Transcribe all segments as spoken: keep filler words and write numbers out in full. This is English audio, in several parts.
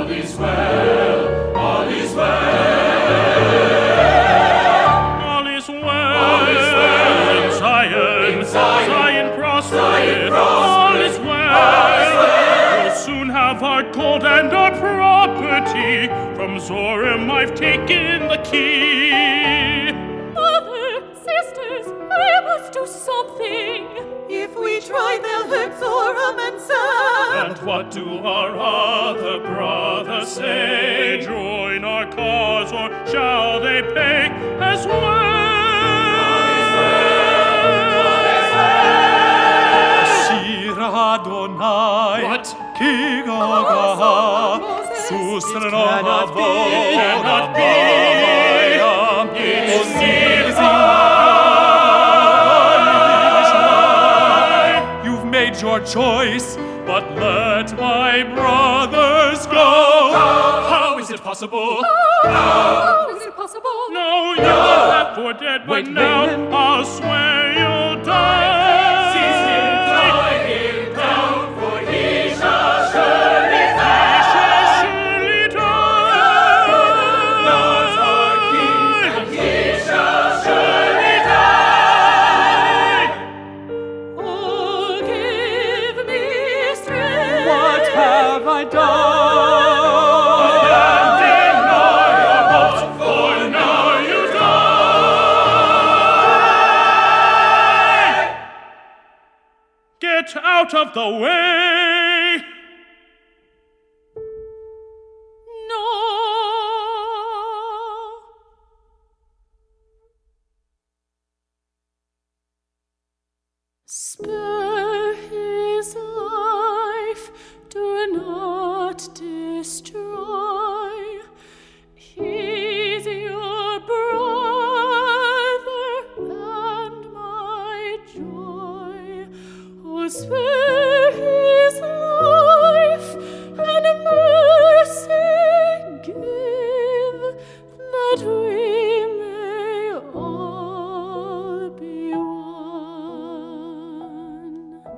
All is well, all is well. All is well, all is well. In Zion, in Zion, Zion prospereth. Zion All is prospereth. well. All is well. We'll soon have our gold and our property. From Zoram I've taken the key. Mother, sisters, I must do something. If we try, they'll hurt Zoram and Sam. And what do our other brothers say? Join our cause, or shall they pay as well? Sir Adonai, What? King Agaha, Susran Cannot be, cannot be. It's You've made your choice, but let my brothers go. How is it possible? How is it possible? No, you're left for dead, but Wait, now wait. I'll swear you'll die. Seize him, tie him down, for he shall surely die. He shall surely die. Lord our King, and he shall surely die. Oh, give me strength. What have I done? Deny your hopes, for now you die. Get out of the way. No. Spare his life, do not destroy. He's your brother and my joy. Oh, spare his life and mercy give, that we may all be one.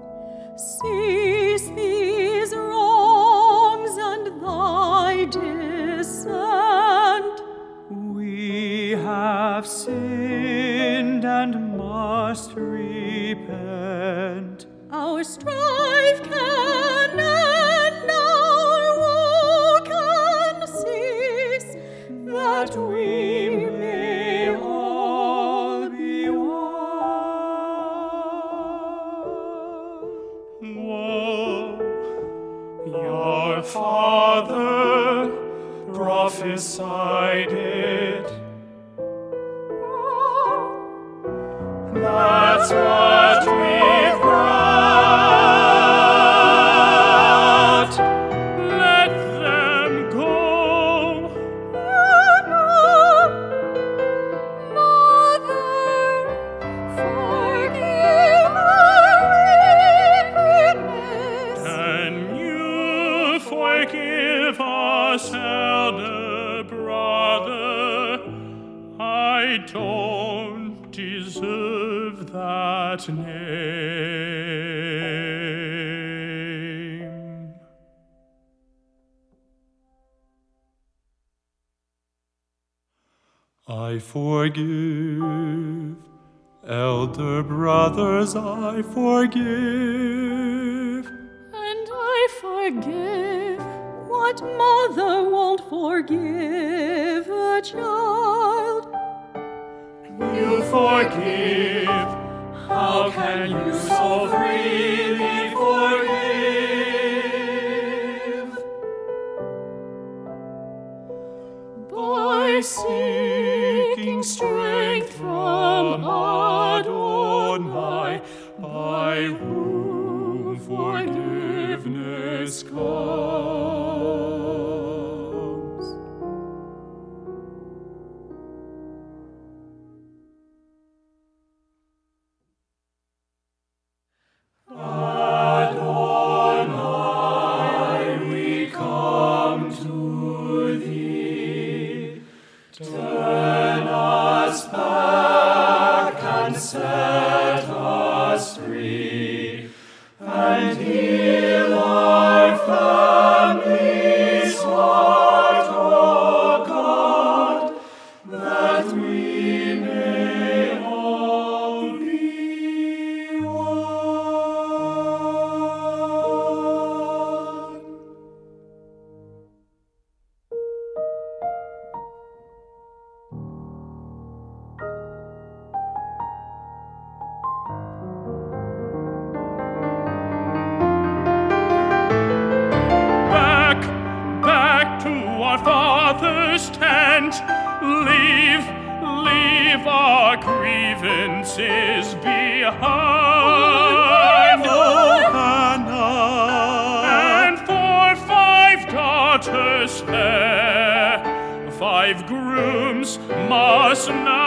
Cease these wrongs and thy dissent. We have sinned and must repent. Our strife can end, our woe can cease, that we may all be one. Woe, your father prophesied it. That's what we've brought. Let them go. Mother, forgive our wickedness. Can you forgive us, elder brother? I don't deserve that name. I forgive, elder brothers, I forgive. And I forgive. What mother won't forgive a child? You forgive. How can you so freely forgive? By seeking strength from Adonai, By whom forgiveness comes. Amen. our father's tent. Leave, leave our grievances behind. O Hannah, And for five daughters fair, five grooms must now